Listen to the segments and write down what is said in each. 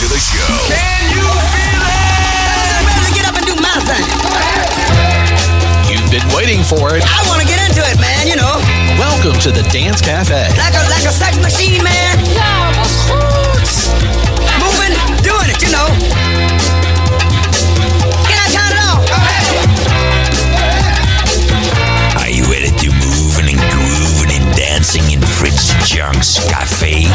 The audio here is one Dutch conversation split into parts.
to the show. Can you feel it? I'm ready to get up and do my thing. You've been waiting for it. I want to get into it, man, you know. Welcome to the Dance Cafe. Like a sex machine, man. Ja, wat goed. Moving, doing it, you know. Can I count it off? Are you ready to move and groove and dancing in Fritz Junk's Café?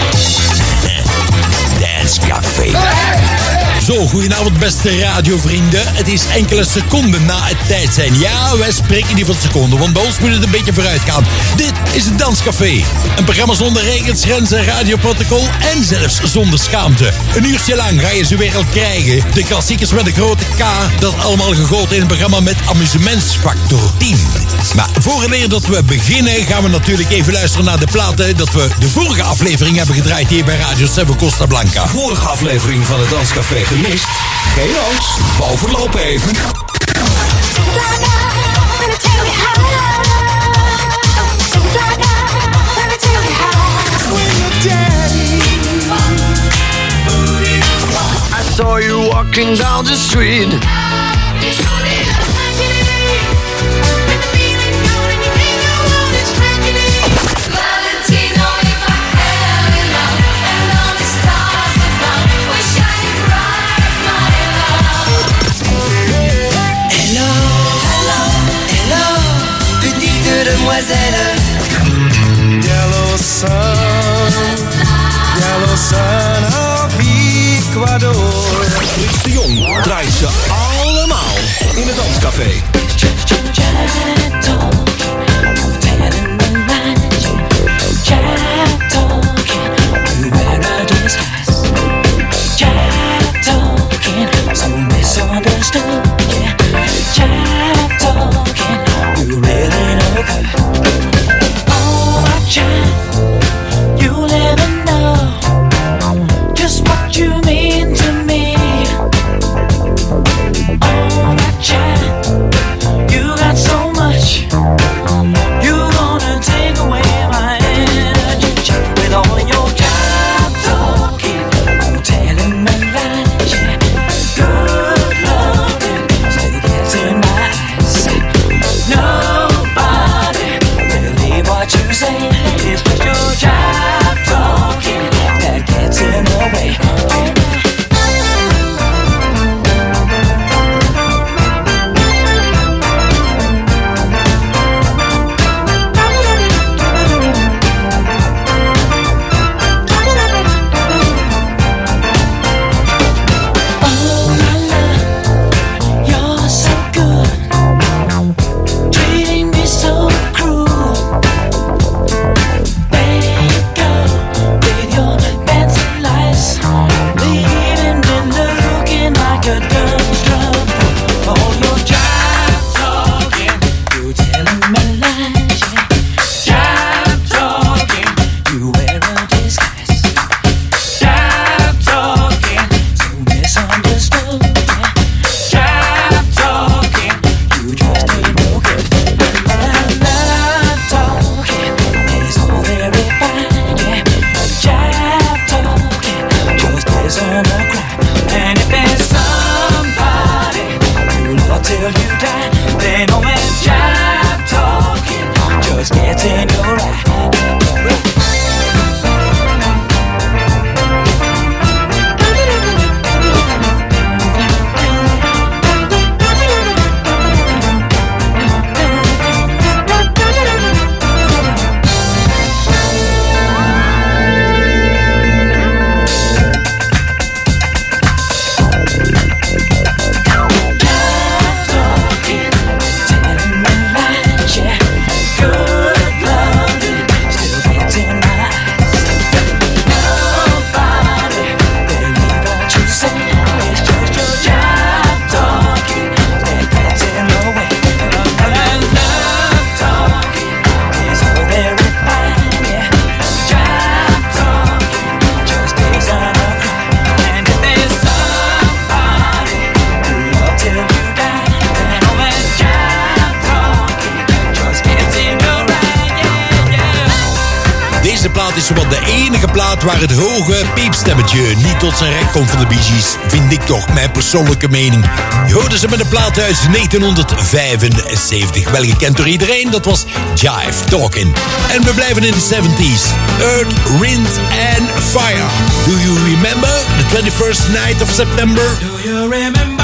Dance Café. Zo, goedenavond beste radiovrienden. Het is enkele seconden na het tijd zijn. Ja, wij spreken niet van seconden, want bij ons moet het een beetje vooruit gaan. Dit is het Danscafé. Een programma zonder regels, grenzen, radioprotocol en zelfs zonder schaamte. Een uurtje lang ga je ze weer al krijgen. De klassiekers met een grote K, dat allemaal gegoten in een programma met amusementsfactor 10. Maar vooraleer dat we beginnen, gaan we natuurlijk even luisteren naar de platen dat we de vorige aflevering hebben gedraaid hier bij Radio Seven Costa Blanca. Vorige aflevering van het Danscafé gemist? Geen angst, we overlopen even. I saw you walking down the street. Demoiselle. Yellow sun of Ecuador. Frits de Jong draait ze allemaal in het Danscafé. plaat is wat de enige plaat waar het hoge piepstemmetje niet tot zijn recht komt van de Bee Gees. Vind ik toch, mijn persoonlijke mening. Je hoorde ze met een plaat uit 1975. Wel gekend door iedereen, dat was Jive Talkin'. En we blijven in de 70s. Earth, Wind and Fire. Do you remember the 21st night of September? Do you remember?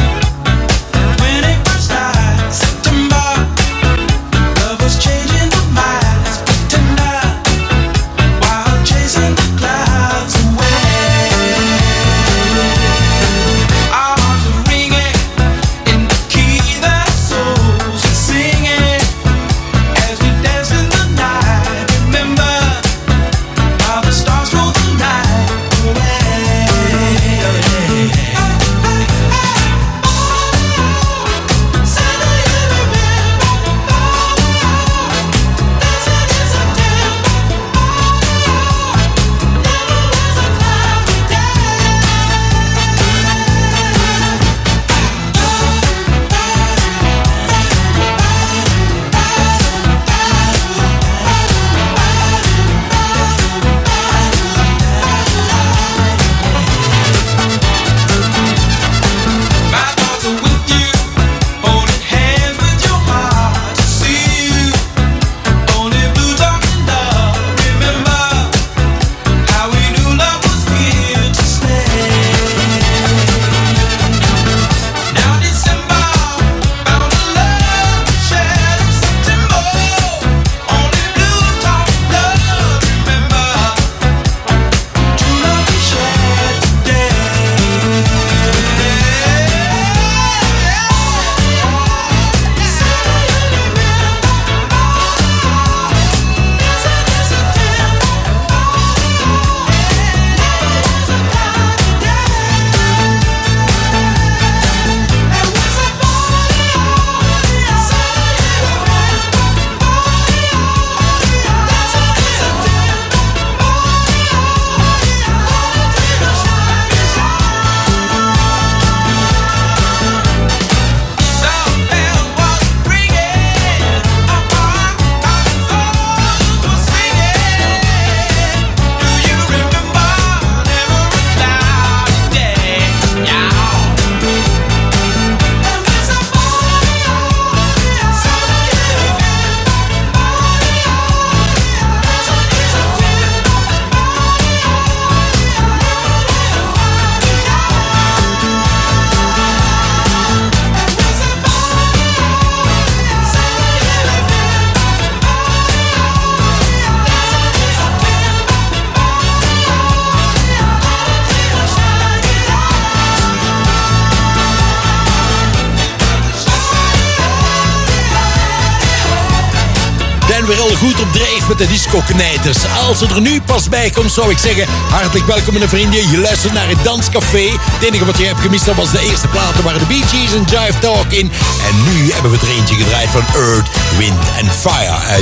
Weer al goed op dreef met de disco-knijters. Als het er nu pas bij komt, zou ik zeggen, hartelijk welkom mijn vrienden. Je luistert naar het Danscafé. Het enige wat je hebt gemist, dat was de eerste platen, waren de Bee Gees en Jive Talkin'. En nu hebben we er eentje gedraaid van Earth, Wind and Fire uit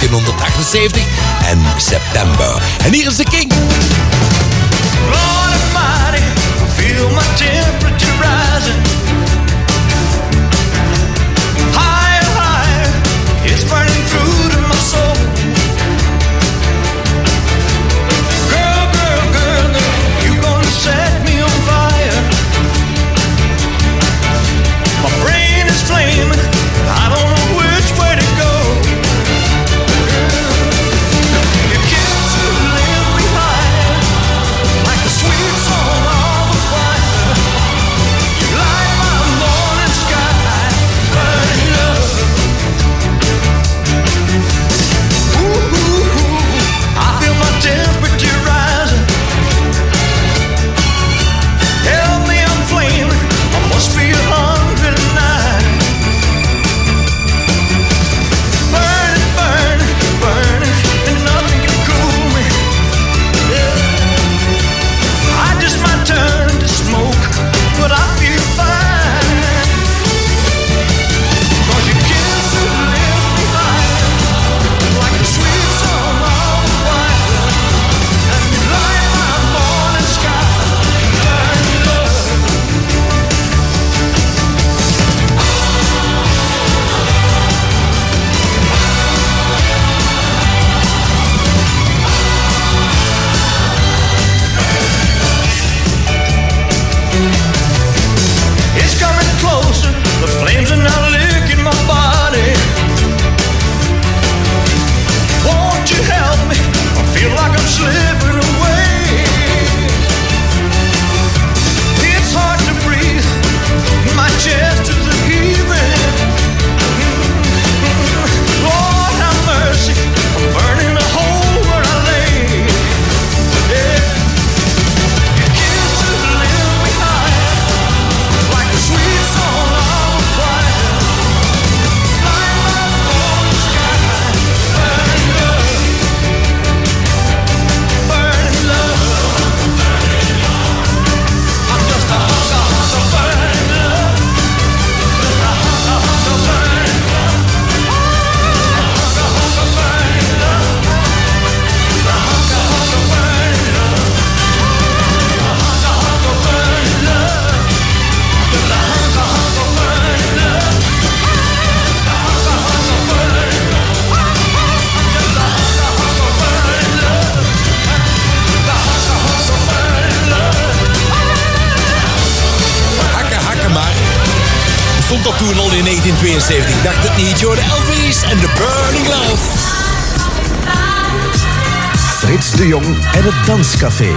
1978 en September. En hier is de King. Lord Almighty, feel my temperature rising. Higher, higher, it's burning through to my soul. Girl, girl, girl, girl, you gonna set me on fire. My brain is flaming, I don't know which way to go. You kiss to live behind. dat toen al in 1972. Dacht het niet, Jordan Elvis en The Burning Love. Frits de Jong en het Danscafé.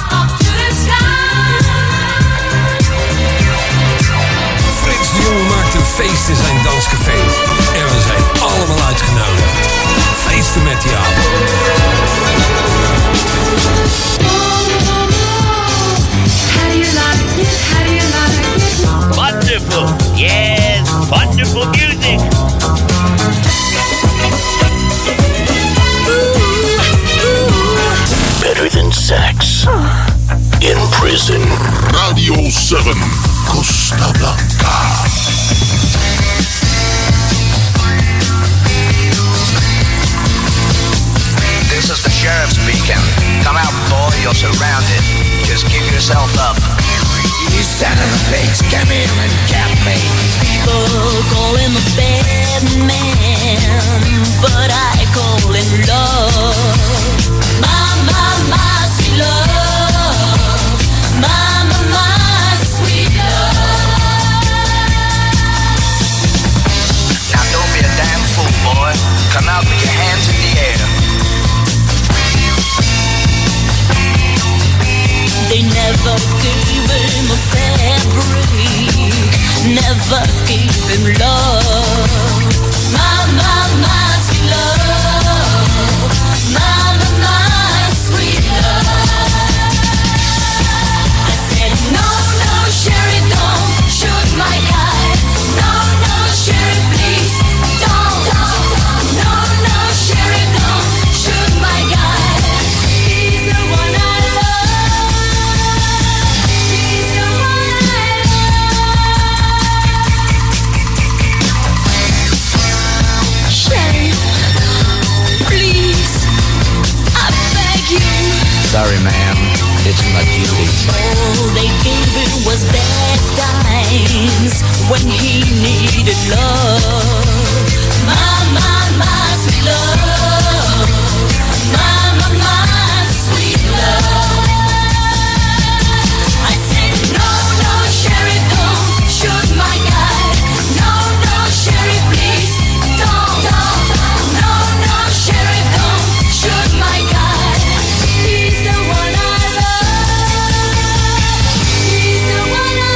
Frits de Jong maakt een feest in zijn danscafé. En we zijn allemaal uitgenodigd. Feesten met die avond. Wonderful. Yes, wonderful music. Better than sex. In prison. Radio 7, Costa Blanca. This is the sheriff speaking. Come out, boy, you're surrounded. Just keep yourself up. You son of a bitch, come here and get me. People call him a bad man, but I call him love. My sweet love. My sweet love. Now don't be a damn fool, boy. Come out with your hands in the air. They never gave him a fabric, never gave him love. My sweet love. My sweet love. I said, no, sheriff, don't shoot my guy. No, sheriff, please, don't. No, sheriff, don't shoot my guy. He's the one I love. He's the one I love. Sheriff, please, I beg you. Sorry, ma'am. It's my duty. All they gave him was bad times when he needed love. My sweet love. My sweet love. I said, no, sheriff, don't shoot my guy. No, sheriff, please, don't. No, sheriff, don't shoot my guy. He's the one I love. He's the one I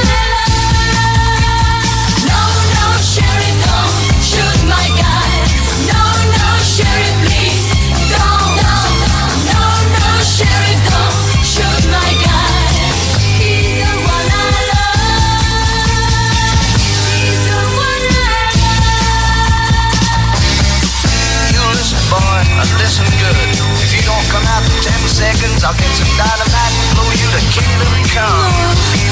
love. No, sheriff, don't shoot my guy. No, sheriff, please, don't. No, sheriff, don't shoot my guy. He's the one I love. He's the one I love. You listen, boy, and listen good. If you don't come out in 10 seconds, I'll get some dynamite and blow you to kingdom come.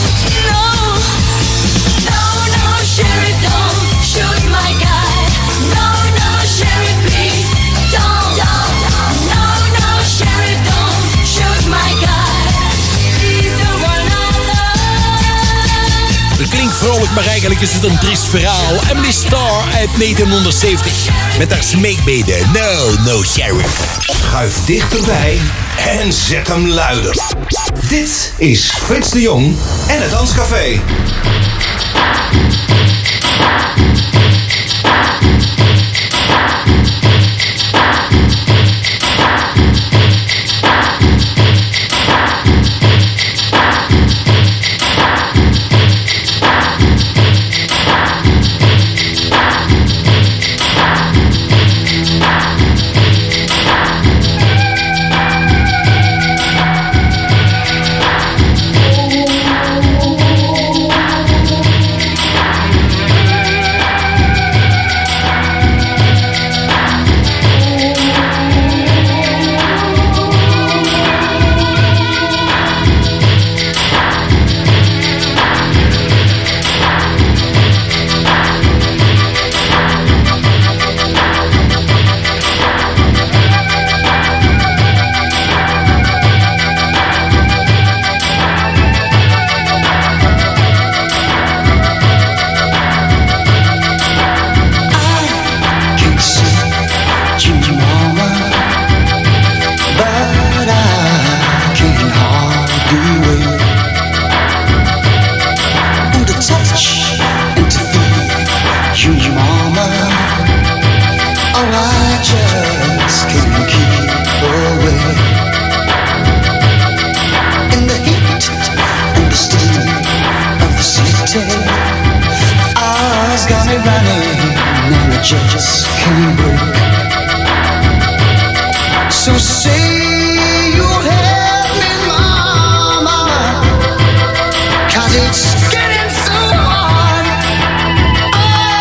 No, sheriff, don't shoot my guy. No, sheriff, please, don't. No, sheriff, don't shoot my guy. He's the one I love. Het klinkt vrolijk, maar eigenlijk is het een triest verhaal. Emily Starr uit 1970 met haar smeekbede. No, sheriff. Schuif dichterbij en zet hem luider. Dit is Frits de Jong en het Danscafé. just can't break. So say you'll help me, mama, 'cause it's getting so hard. Oh,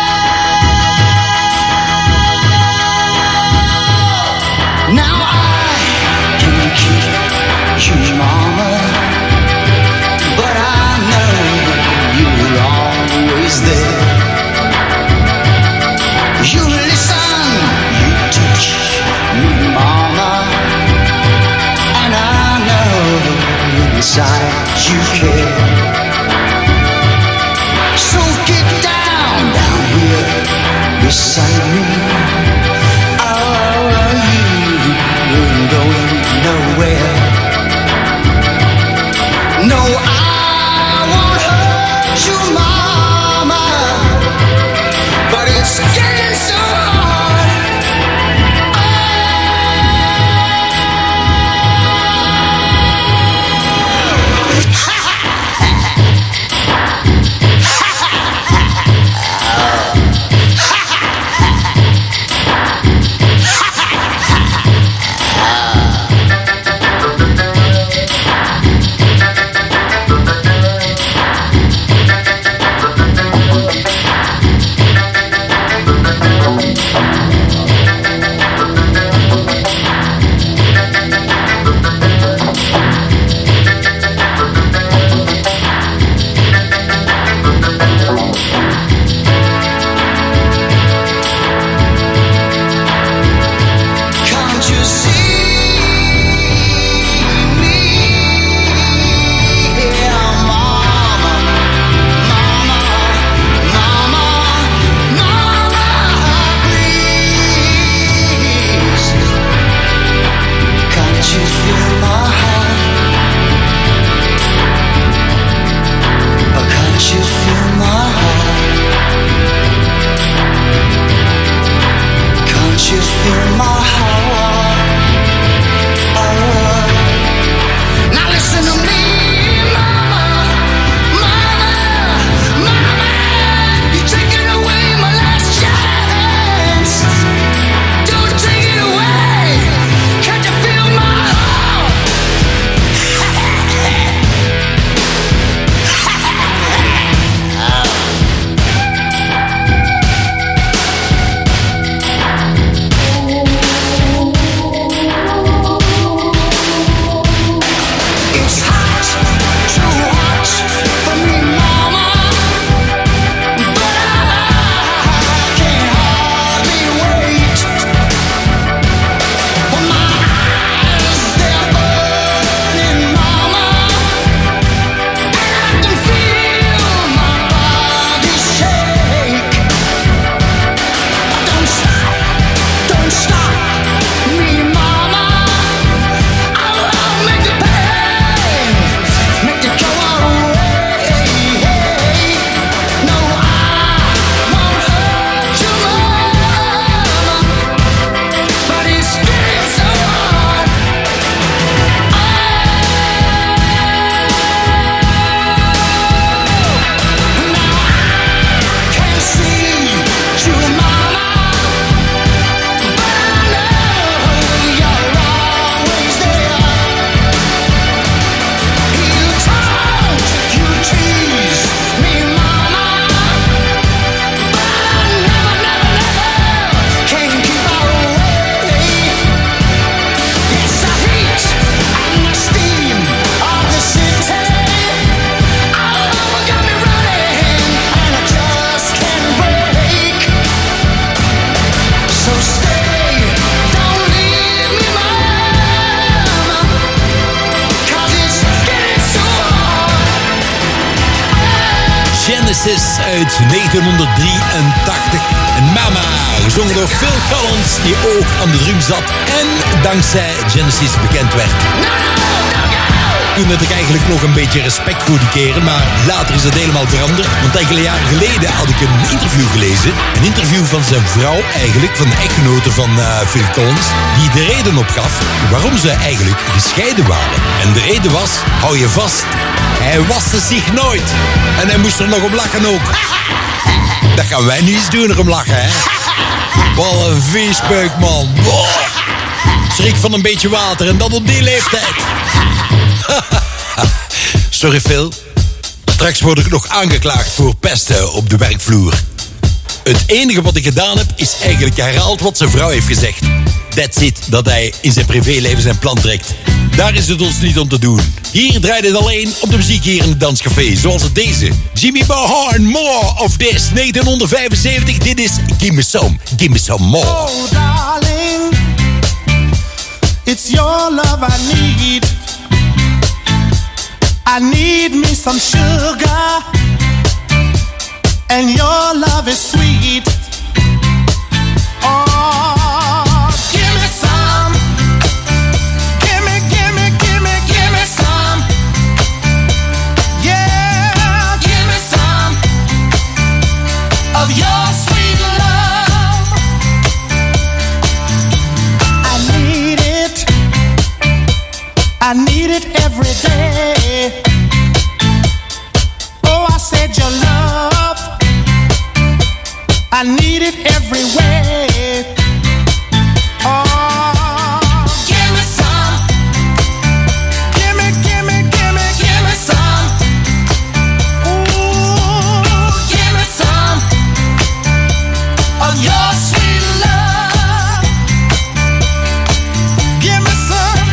now I can keep you, mama, but I know you're always there. You listen, you teach me, mama, and I know inside you care. So get down here beside me. Oh, you ain't going nowhere. No, I won't hurt you, mama, but it's getting so hard. Can't you see me here, mama, mama, mama, mama, please? Can't you feel my heart? Or can't you feel my heart? Can't you feel my heart? Oh. Now listen to me, mama, mama, mama. You're taking away my last chance. Don't take it away. Can't you feel my heart? It's hot, too hot for me, mama, but I can't hardly wait. When my eyes, they're burning, mama, and I can feel my body shake. Don't stop me, mama. I'll make the pain, make it go away. No, I won't hurt you, mama, but it's getting so hard. Now I can see you, mama, but I know you're always there. You taunt, you tease me, mama, but I never can keep away. It's the heat and the steam of the city. Oh, got me running and I just can't break. So stay, don't leave me, mama, 'cause it's getting so hard. Genesis uit 1983. En Mama, gezongen door Phil Collins, die ook aan de drum zat en dankzij Genesis bekend werd. Toen had ik eigenlijk nog een beetje respect voor die keren, maar later is dat helemaal veranderd. Want enkele jaren geleden had ik een interview gelezen. Een interview van zijn vrouw eigenlijk, van de echtgenote van Phil Collins, die de reden opgaf waarom ze eigenlijk gescheiden waren. En de reden was, hou je vast, hij waste zich nooit. En hij moest er nog om lachen ook. Dat gaan wij nu eens doen, erom lachen, hè. Wat een viespeuk, man. Boah. Schrik van een beetje water en dat op die leeftijd. Sorry, Phil. Straks word ik nog aangeklaagd voor pesten op de werkvloer. Het enige wat ik gedaan heb, is eigenlijk herhaald wat zijn vrouw heeft gezegd. That's it, dat hij in zijn privéleven zijn plan trekt. Daar is het ons niet om te doen. Hier draait het alleen op de muziek hier in het Danscafé. Zoals het deze. Jimmy Bahorn, More of This. 1975, dit is Give Me Some More. Oh, darling, it's your love I need. I need me some sugar, and your love is sweet. Oh, give me some. Give me some. Yeah, give me some of your sweet love. I need it every day. Oh, I said your love, I need it every way. Oh, give me some. Give me some. Ooh, give me some of your sweet love. Give me some.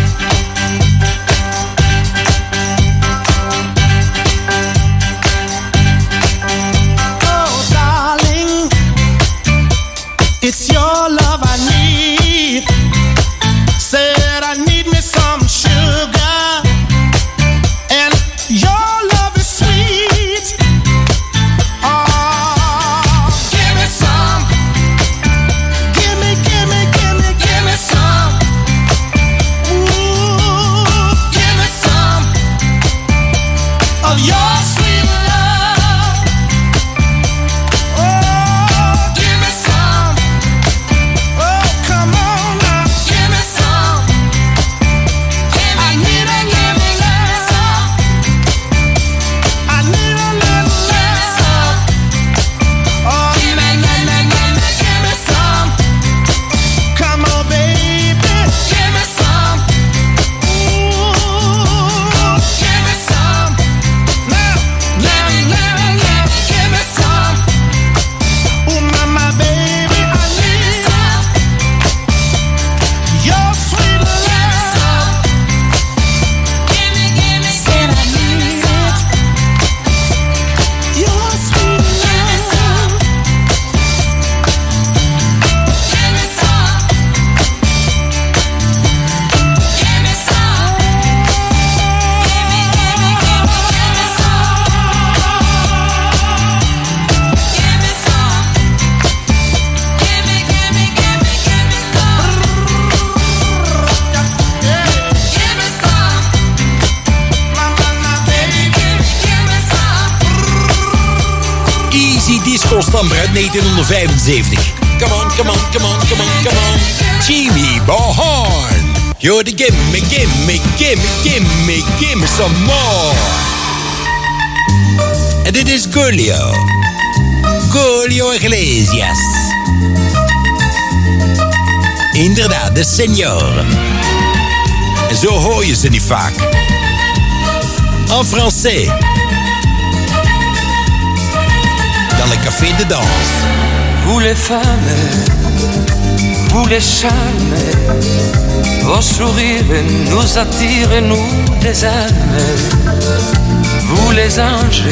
Oh, darling, it's your love I need. Said I need me some sugar, and your love is sweet. Oh, give me some. Give me some. Ooh, give me some of your sweet love. Oh, give me some. Oh, come on now. Give me some. I need a little love. I need a little love. Oh, give me some. Come on, baby. Give me some. Ooh, give me some. Now, give me some. Ooh, my baby, I need some. Your sweet love. Said I need it. Your sweet love. Give me some. Give me some. Easy Disco Stamper uit 1975. Come on. Jimmy Bahorn. You're the gimme some more. En dit is Julio Iglesias. Inderdaad, de senor. En zo hoor je ze niet vaak. En français. Dans le café de danse. Vous les femmes, vous les charmes, vos sourires nous attirent, nous les âmes. Vous les anges,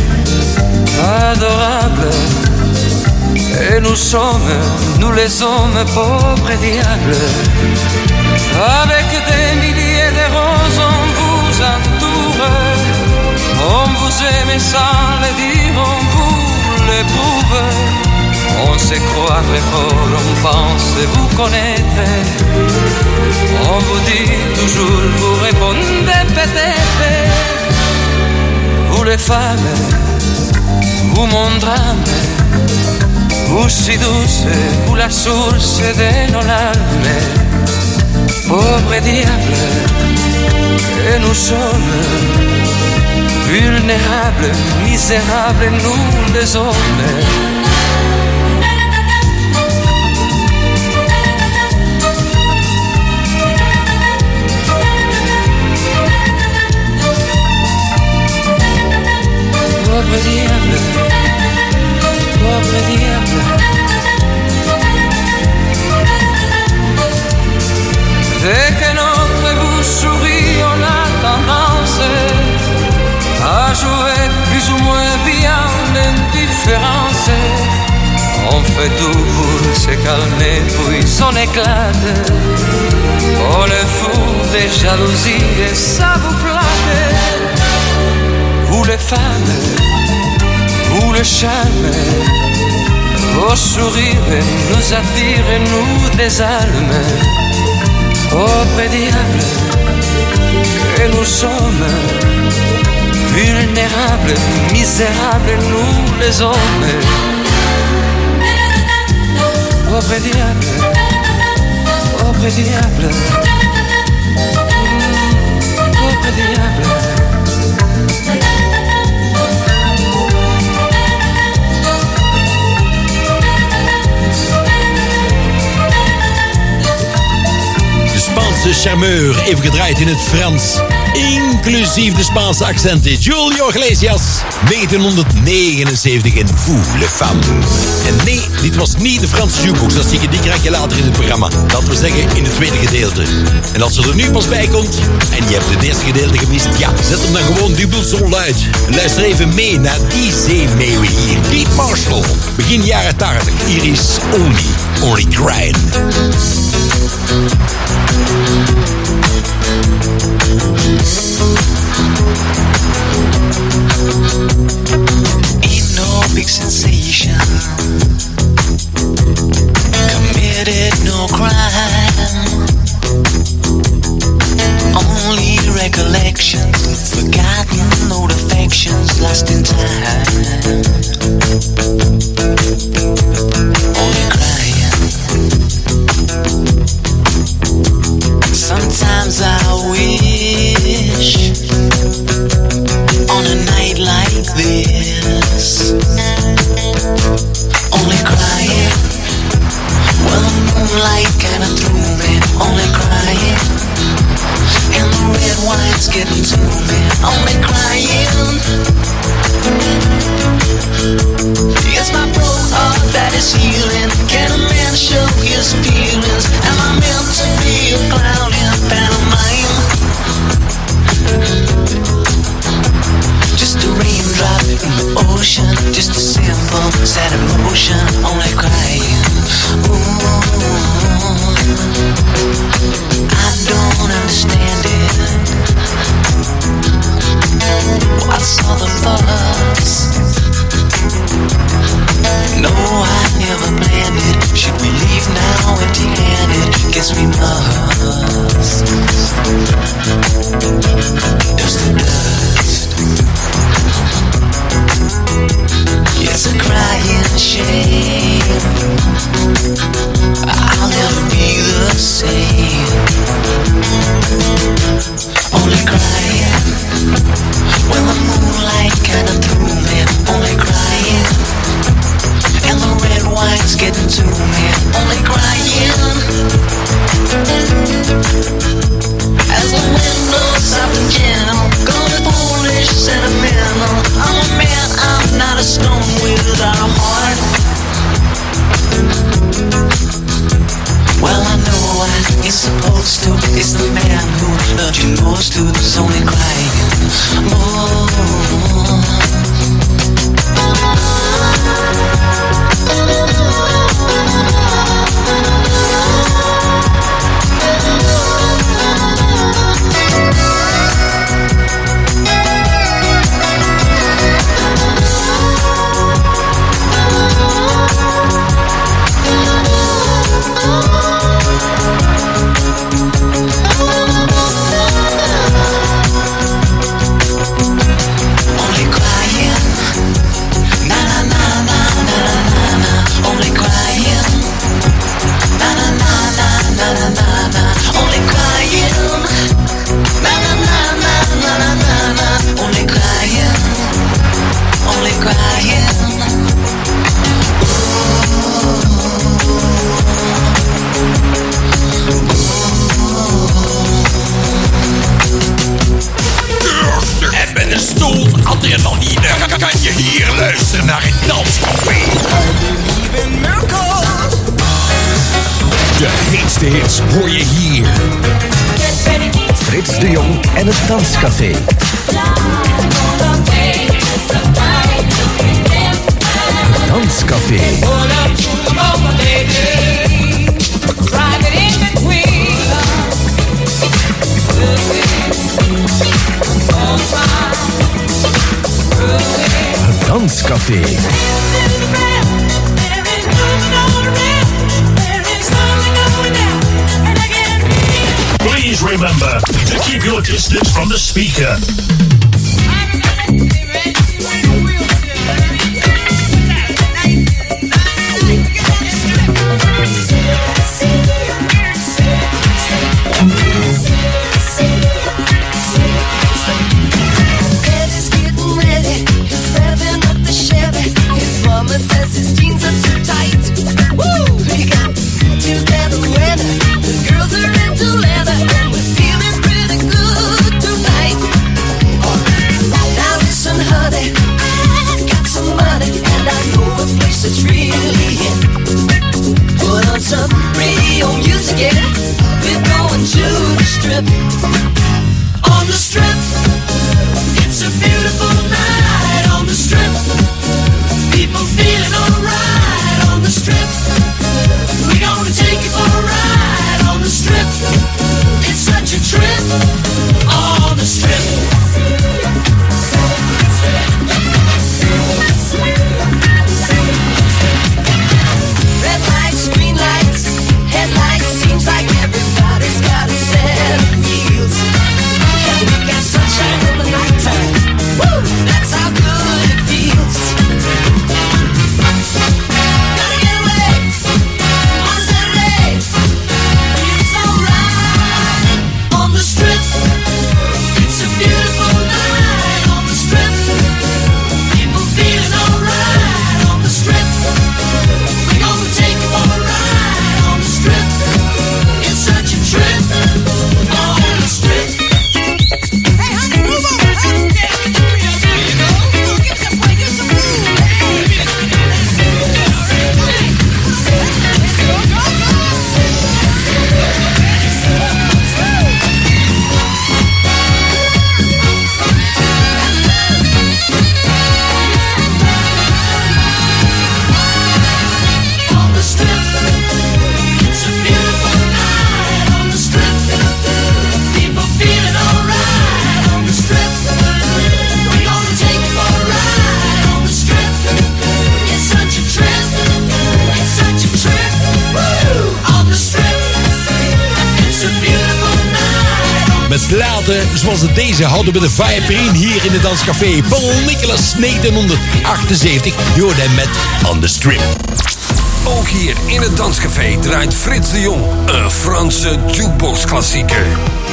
adorables, et nous les hommes pauvres et diables. Avec des milliers de roses on vous entoure, on vous aime sans le dire, on vous l'éprouve. On se croit très fort, on pense vous connaître. On vous dit toujours, vous répondez peut-être. Vous les femmes, vous mon drame, vous si douce, vous la source de nos larmes. Pauvre diable, et nous sommes vulnérables, misérables, nous les hommes. plus ou moins bien d'indifférence. On fait tout pour se calmer, puis on éclate. Oh, le fou des jalousies, et ça vous flatte. Vous les femmes, vous le charme, vos sourires nous attirent et nous désalment. Oh, prédiable, que nous sommes vulnérables, misérables, nous les hommes. Pauvre diable, pauvre diable, pauvre diable. De Spaanse charmeur, even gedraaid in het Frans. Inclusief de Spaanse accenten. Julio Iglesias, 1979 in Fous les Femmes. En nee, dit was niet de Franse jukebox. Dat zie je, die krijg je later in het programma. Dat wil zeggen in het tweede gedeelte. En als er nu pas bij komt en je hebt het eerste gedeelte gemist, ja, zet hem dan gewoon dubbel zo luid. Luister even mee naar die zeemeeuwen hier. Keith Marshall, begin jaren 80. Hier is Only Crying. Ain't no big sensation, committed no crime, only recollections, forgotten old affections, lost in time, only crying. Sometimes I wish on a night like this, only crying. Well, the moonlight kinda threw me, only crying. And the red wine's getting to me, only crying. It's my broke heart that is healing. Can a man show his feelings? Am I meant to be a clown in a pantomime? Just a raindrop in the ocean, just a simple, sad emotion, only crying. Ooh, I don't understand it. What's all the fuss? No, I never planned it. Should we leave now empty-handed? Guess we must. Dust to dust. It's a crying shame. I'll never be the same. Only crying. When the moonlight kinda threw me, only crying. And the red wine's getting to me, only crying. As the windows soften gentle, going foolish, sentimental. I'm a man, I'm not a stone without a heart. Well, I know I ain't supposed to. It's the man who loved you most who's only crying. Oh. Kan je hier luisteren naar het danscafé? De heetste hits hoor je hier. Frits de Jong en het Danscafé. Danscafé. Danscafé. Please remember to keep your distance from the speaker. Eddie's getting ready, he's revving up the Chevy. His mama says his jeans are too tight. Woo! He got together weather, the girls are into leather, and we're feeling pretty good tonight. Now listen, honey, I've got some money, and I know a place that's really hip. Put on some radio music, yeah, we're going to the strip. On the strip, it's a beautiful night on the strip. People feeling alright on the strip. We're gonna take you for a ride on the strip. It's such a trip on the strip. Red lights, green lights, headlights. Seems like everybody's got a set of wheels. And we got sunshine in the nighttime. Woo! That's how good it feels. Gotta get away on Saturday. It's alright on the strip. It's a beautiful night on the strip. People feeling alright on the strip. We're gonna take you for a ride on the strip. It's such a trip on the strip. On the strip, it's a beautiful night on the strip. People feeling alright on the strip. We're gonna take you for a ride on the strip. It's such a trip. It's such a trip. Woo! On the strip, it's a beautiful night. Met platen zoals deze houden we de vibe in hier in het Danscafé. Paul Nicholas 1978. Je hoort hem met On The Strip. Ook hier in het Danscafé draait Frits de Jong een Franse jukebox-klassieker.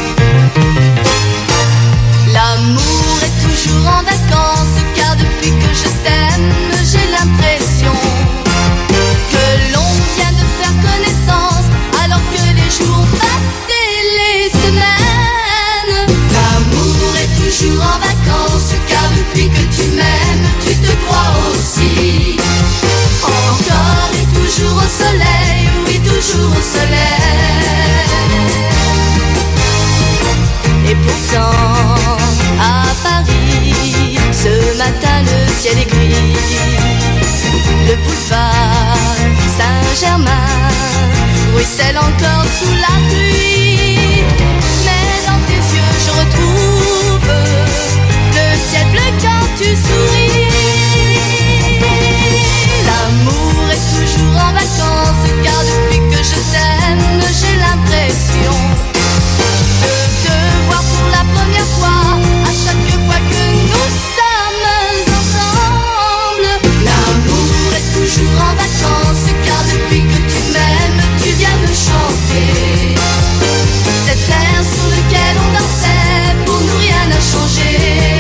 L'amour est toujours en vacances, car depuis que je t'aime, j'ai l'impression que l'on vient de faire connaissance, alors que les jours passent et les semaines. L'amour est toujours en vacances, car depuis que tu m'aimes, tu te crois aussi. Encore et toujours au soleil, oui, toujours au soleil. Et pourtant, à Paris, ce matin le ciel est gris. Le boulevard Saint-Germain ruisselle encore sous la pluie. Mais dans tes yeux je retrouve le ciel bleu quand tu souris. L'amour est toujours en vacances, car depuis que je t'aime, j'ai l'impression de te voir pour la première fois à chaque fois que nous sommes ensemble. L'amour est toujours en vacances, car depuis que tu m'aimes, tu viens me chanter cet air sur lequel on dansait, pour nous rien n'a changé.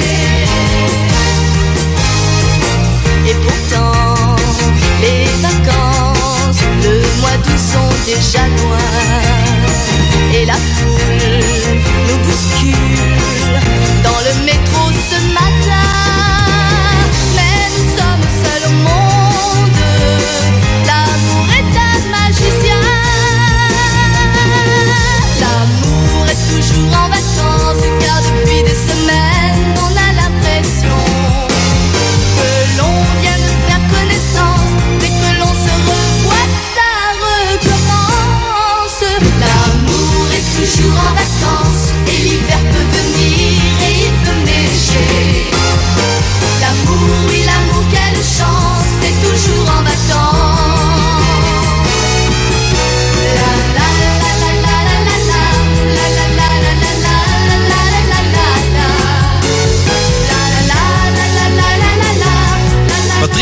Et pourtant, les vacances, le mois d'août sont déjà loin, et la foule nous bouscule dans le métro ce matin. Mais nous sommes seuls au monde, l'amour est un magicien. L'amour est toujours en vacances, car depuis des semaines on a l'impression que l'on vient de faire connaissance,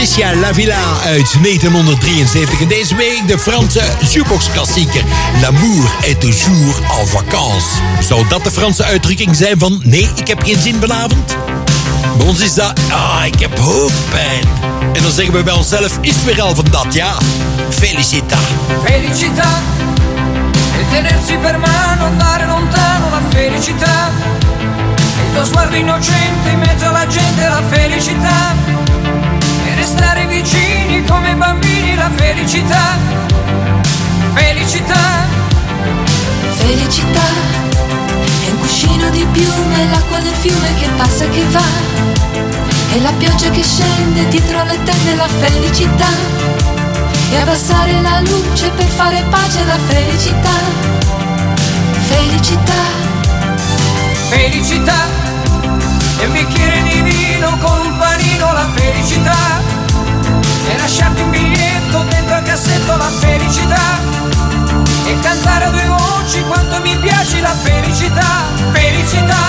Patricia Lavilla uit 1973. En deze week de Franse jukebox-klassieker L'amour est toujours en vacances. Zou dat de Franse uitdrukking zijn van nee, ik heb geen zin vanavond? Bij ons is dat, ik heb hoofdpijn. En dan zeggen we bij onszelf, is het weer al van dat, ja. Felicita. Felicità e tenersi per mano, andare lontano, la felicità. Il tuo sguardo innocente in mezzo alla gente, la felicità. E restare vicini come bambini, la felicità. Felicità. Felicità è un cuscino di piume, l'acqua del fiume che passa e che va, e la pioggia che scende dietro le tende, la felicità. E abbassare la luce per fare pace, la felicità. Felicità. Felicità è un bicchiere di vino con un panino, la felicità. E lasciarti un biglietto dentro al cassetto, la felicità. E cantare a due voci quanto mi piace, la felicità. Felicità.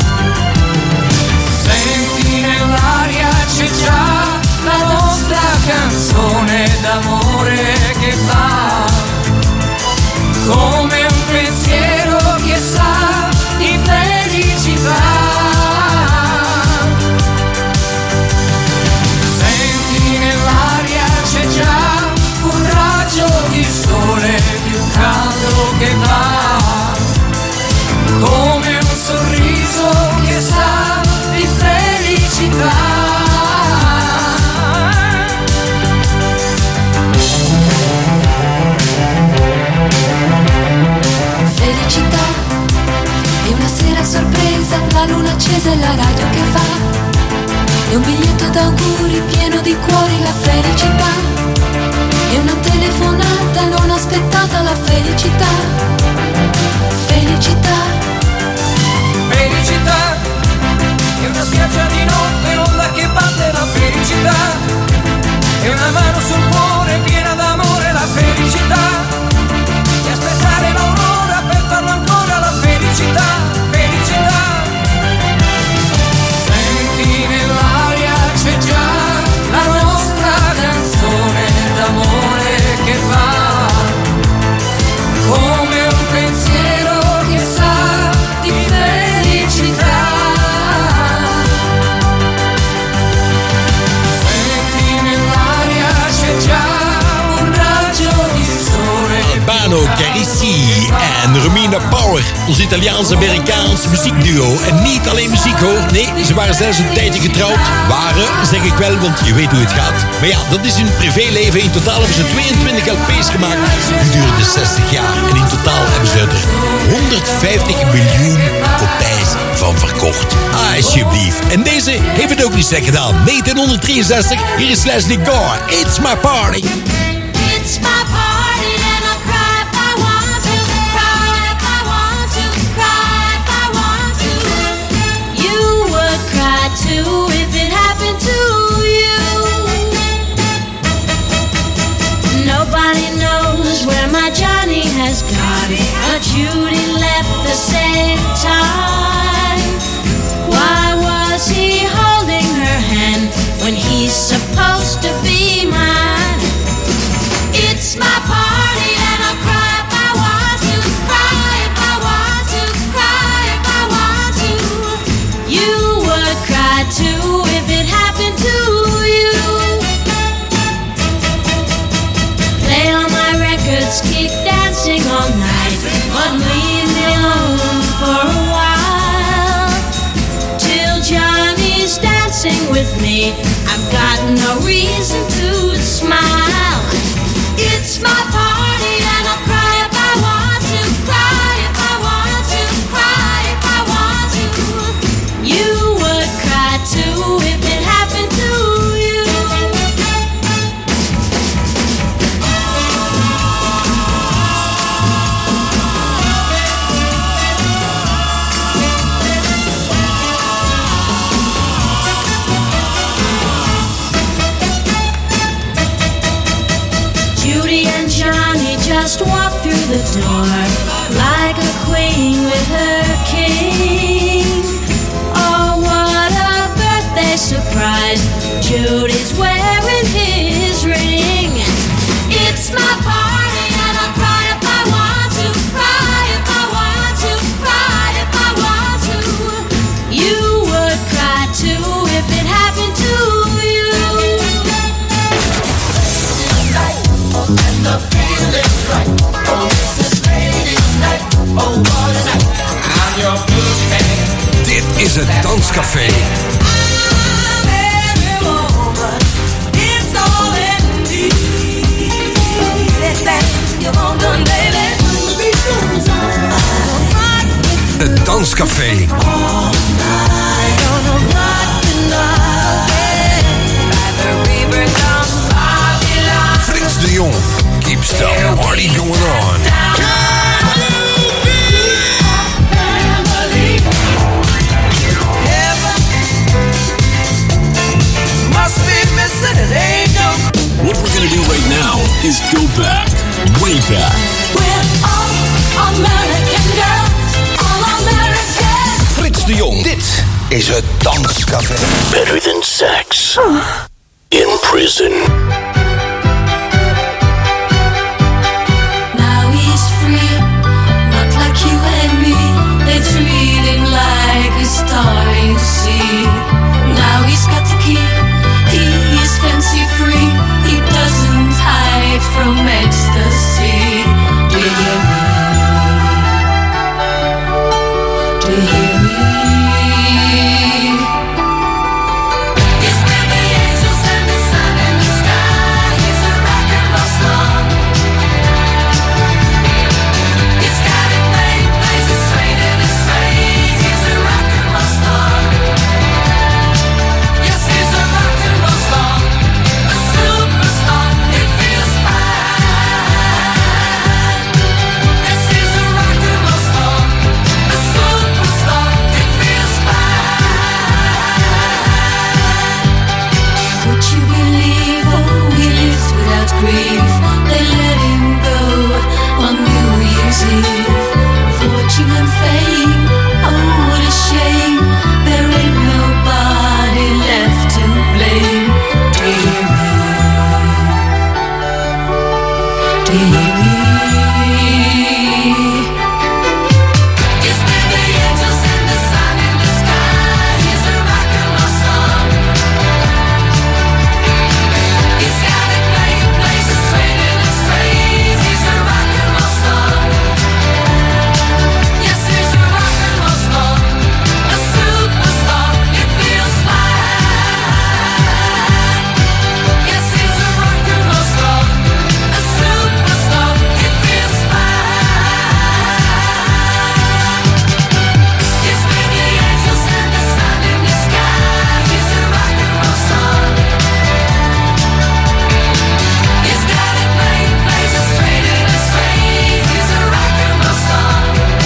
Senti nell'aria c'è già la nostra canzone d'amore che va come un pensiero che sa di felicità. Senti nell'aria c'è già un raggio di sole più caldo che va come un sorriso che sa di felicità. Felicità è una sera sorpresa, la luna accesa e la radio che va, è un biglietto d'auguri pieno di cuori, la felicità. È una telefonata non aspettata, la felicità. Felicità. Felicità è una spiaggia di notte, l'onda che batte, la felicità. È una mano sul cuore piena d'amore, la felicità. E aspettare l'aurora per farlo ancora, la felicità. Felicità. Senti nell'aria c'è già la nostra canzone d'amore che va come un pensiero che sa di felicità. Senti nell'aria c'è già un raggio di sole. Albano Carissi en Romina Power, ons Italiaans-Amerikaans muziekduo. En niet alleen muziek hoor, nee, ze waren zelfs een tijdje getrouwd. Waren, zeg ik wel, want je weet hoe het gaat. Maar ja, dat is hun privéleven. In totaal hebben ze 22 LP's gemaakt gedurende 60 jaar. En in totaal hebben ze er 150 miljoen kopijs van verkocht. Alsjeblieft. En deze heeft het ook niet slecht gedaan. 1963, hier is Leslie Gore. It's my party. It's my party and I'll cry if I want to, cry if I want to, cry if I want to. You would cry too if it happened to you. Nobody knows where my Johnny has gone, but Judy left the same time. Why was he holding her hand when he's supposed to be mine? It's my party and I'll cry if I want to, cry if I want to, cry if I want to. You would cry too if it happened to you. Play all my records, keep dancing all night, but leave me alone for a while. Till Johnny's dancing with me, I've got no reason to smile. It's my party and I'll cry if I want to, cry if I want to, cry if I want to. You would cry too if it happened to you. Judy and Johnny just walked through the door like a queen with her king. Oh, what a birthday surprise Judy's wearing Dit is het Danscafé. Het Danscafé. Frits de Jong keeps the party going on. What we're gonna do right now is go back, way back. We're all American girls, all American. Frits de Jong, dit is het Danscafé. Better than sex. In prison. Now he's free, not like you and me. They treat him like a star in the sea. Now he's got the key, he is fancy free. He doesn't hide from ecstasy. Do you hear me? Do you hear me? He's with the angels and the sun and the sky. He's a rock and roll star. He's got it made, plays it straight in his face. He's a rock and roll star. Yes, he's a rock and roll star. A superstar, he feels fine. Yes, he's a rock and roll star. A superstar, he feels fine. Would you believe, oh, he lives without grief. They let him go on New Year's Eve. Fortune and fame, oh, what a shame. There ain't nobody left to blame. Do you hear me? Do you hear me? He's with the angels and the sun and the sky. He's a rock and roll star. He's got it made, plays it straight in his face. He's a rock and roll star. Yes, he's a rock and roll star. A superstar, he feels fine. Yes, he's a rock and roll star. A superstar, he feels fine. He's with the angels and the sun in the sky. He's a rock and roll star. He's got it made, plays it straight in his face. He's a rock and roll star.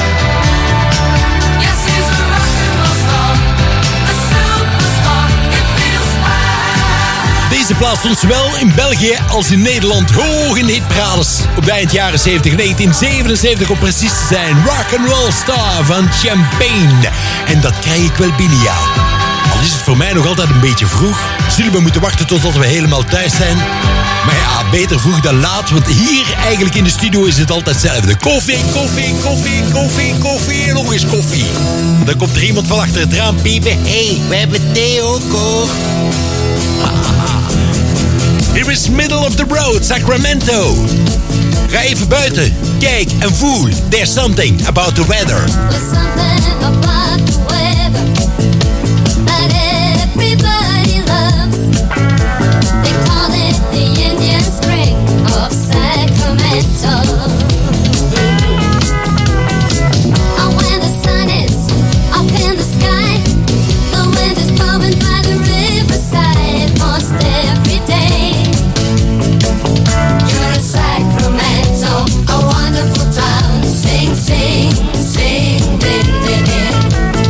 Yes, he's a rock and roll star. A superstar, he feels fine. Deze plaats stond zowel in België als in Nederland hoog in de hitparades. Op eind jaren 70, 1977 om precies te zijn. Rock'n'Roll Star van Champagne. En dat krijg ik wel binnen, ja. Al is het voor mij nog altijd een beetje vroeg. Zullen we moeten wachten totdat we helemaal thuis zijn? Maar ja, beter vroeg dan laat, want hier eigenlijk in de studio is het altijd hetzelfde. Koffie, koffie, koffie, koffie, koffie en nog eens koffie. Dan komt er iemand van achter het raam piepen. Hé, we hebben thee ook, hoor. Here is middle of the road, Sacramento. Ga even buiten, kijk en voel. There's something about the weather. There's something about the weather that everybody loves. They call it the Indian Spring of Sacramento. And when the sun is up in the sky, the wind is blowing by the riverside most every day. You're in Sacramento, a wonderful town. Sing, sing, sing, ding, ding, ding.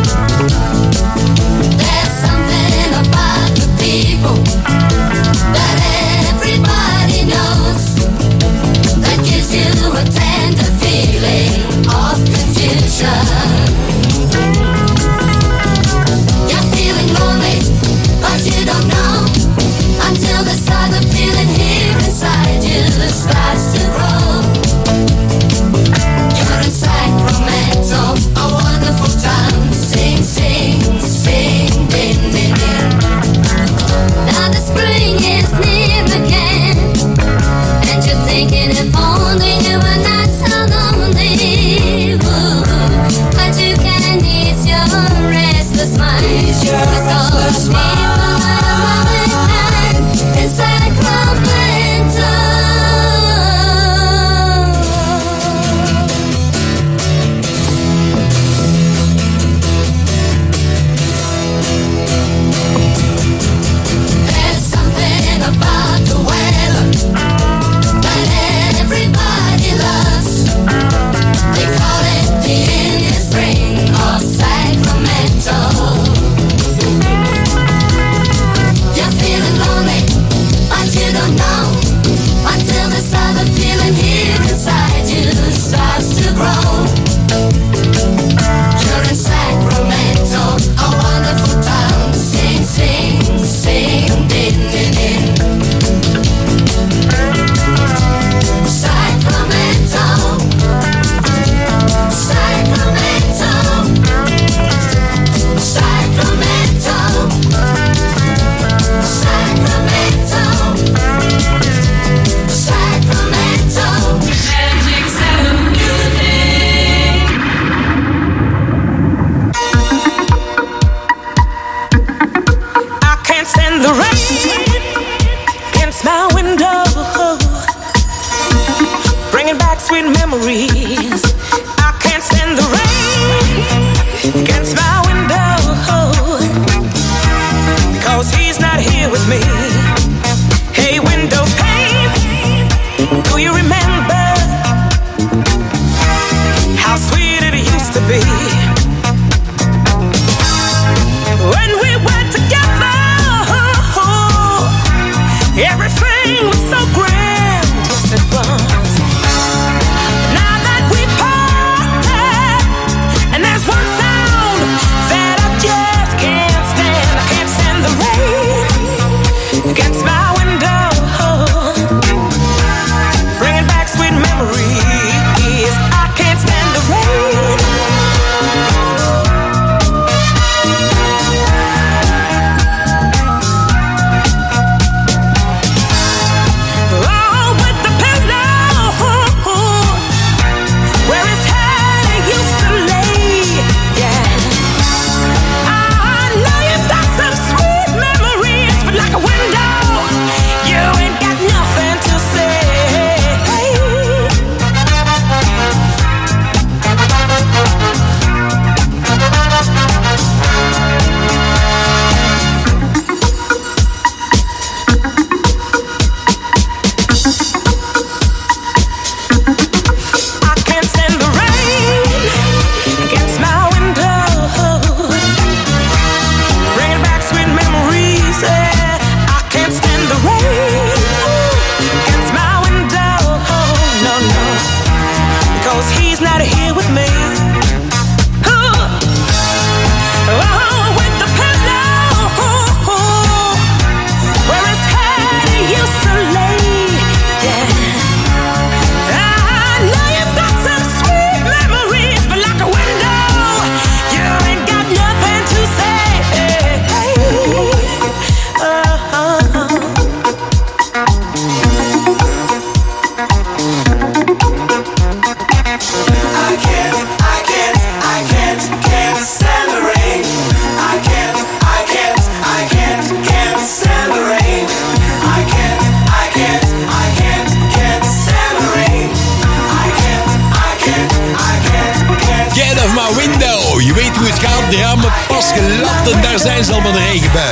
ramen pas gelapt en daar zijn ze al met een regenbui.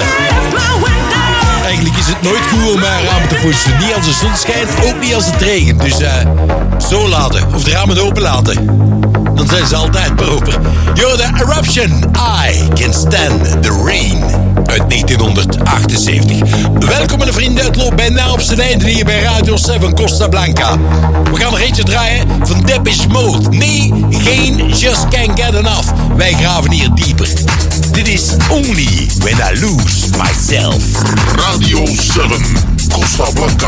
Eigenlijk is het nooit goed om ramen te poetsen. Niet als de zon schijnt, ook niet als het regent. Dus zo laten, of de ramen open laten. Dan zijn ze altijd proper. Yo, de Eruption, I Can Stand the Rain. Uit 1978. Welkom mijn vrienden, het loopt bijna op zijn einde hier bij Radio 7 Costa Blanca. We gaan nog eentje draaien van Depeche Mode. Nee, geen Just Can't Get Enough. Wij graven hier dieper. Dit is Only When I Lose Myself. Radio 7 Costa Blanca.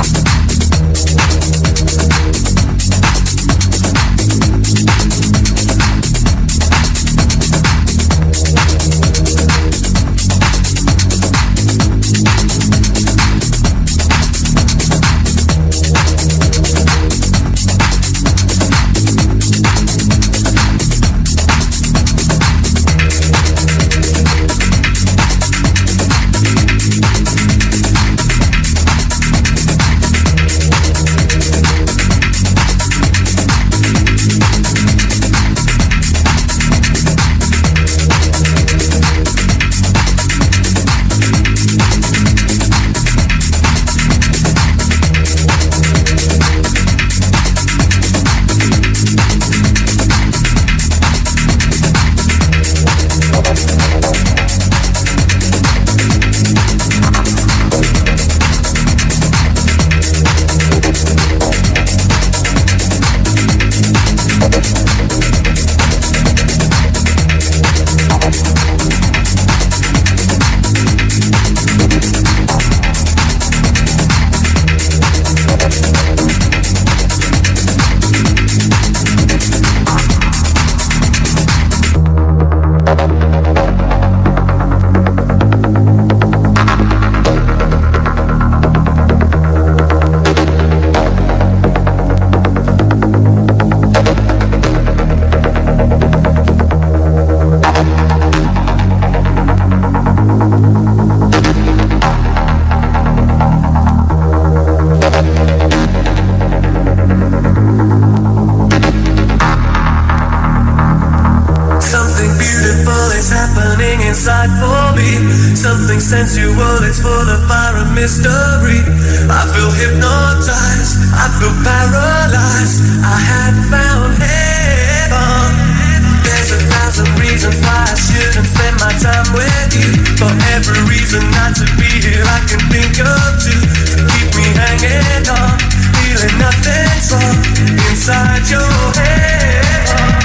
something sensual, it's full of fire and mystery. I feel hypnotized, I feel paralyzed. I had found heaven. There's 1,000 reasons why I shouldn't spend my time with you. For every reason not to be here I can think of two. To keep me hanging on, feeling nothing's wrong inside your head.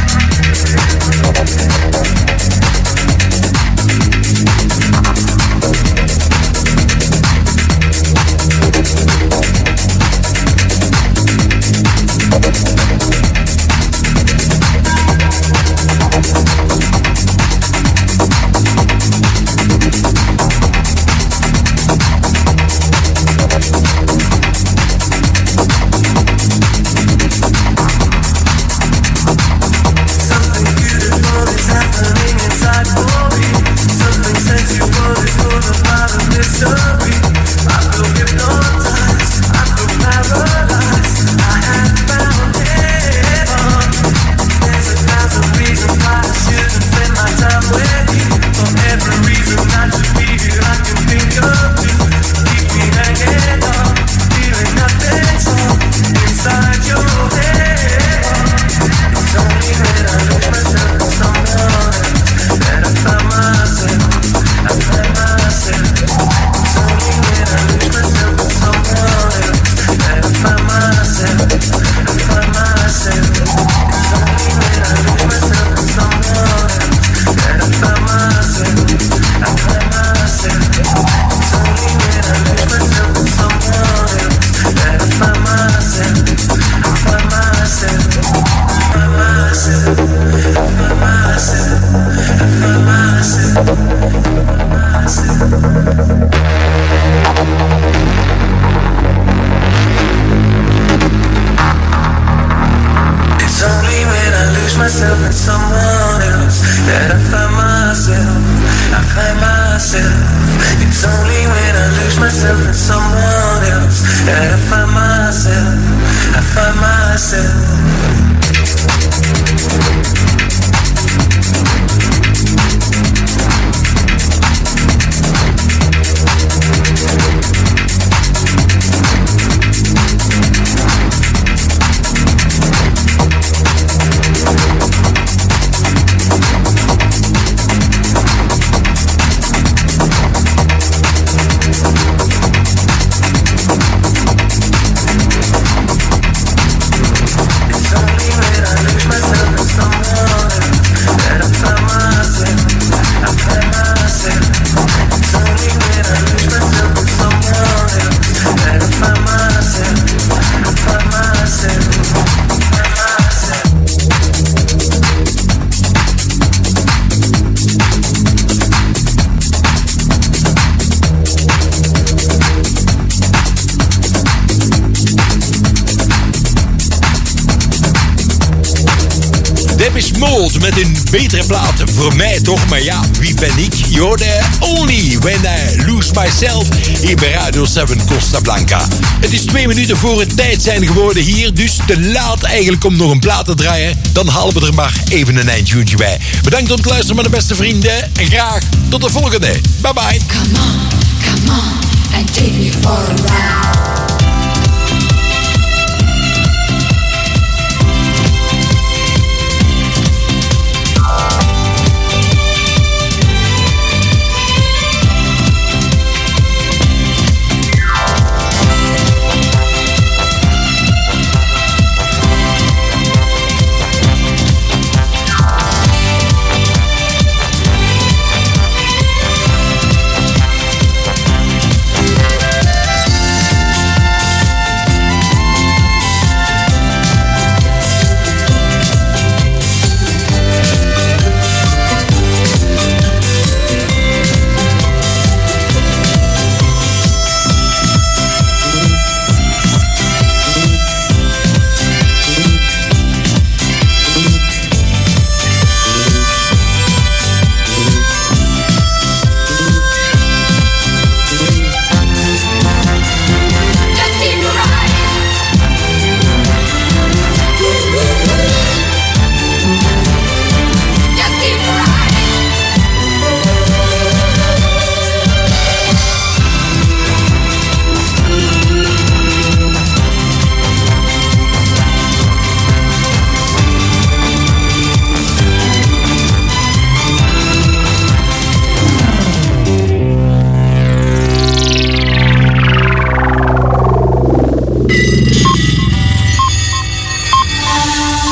Met een betere plaat voor mij toch, maar ja, wie ben ik? Je hoorde Only When I Lose Myself hier bij Radio 7 Costa Blanca. Het is 2 minuten voor het tijd zijn geworden hier, dus te laat eigenlijk om nog een plaat te draaien. Dan halen we er maar even een eindtune bij. Bedankt om het luisteren, mijn beste vrienden, en graag tot de volgende. Bye bye. Come on, and take me for a ride.